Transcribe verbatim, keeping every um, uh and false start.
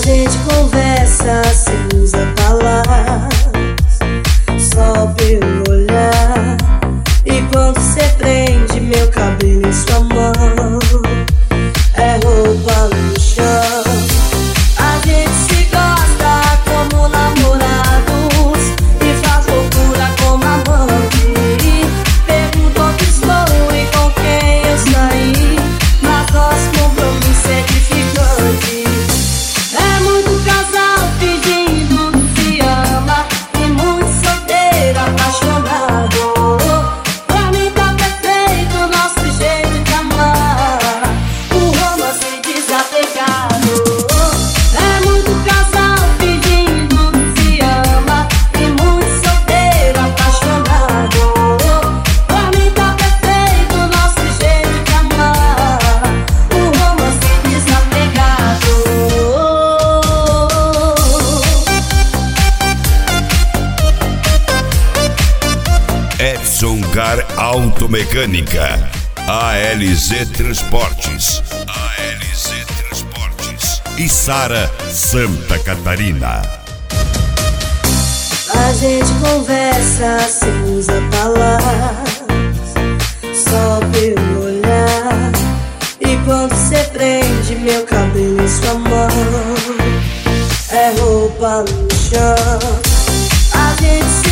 gente conversa sem usar palavras, só pelo olhar. E quando cê prende meu cabelo em sua mão, é roupa no chão. A gente se gosta como namorados e faz loucura como amante. Pergunto onde estou e com quem eu saí, mas nosso compromisso é edificante. É muito casal pedindo que se ama e muito solteiro apaixonado. Pra mim tá perfeito o nosso jeito de amar, o romance desapegado. É muito casal pedindo que se ama e muito solteiro apaixonado. Pra mim tá perfeito o nosso jeito de amar, o romance desapegado. Edson Car Automecânica, A L Z Transportes, A L Z Transportes e Sara Santa Catarina. A gente conversa sem usar palavras, só pelo olhar. E quando cê prende meu cabelo em sua mão, é roupa no chão. A gente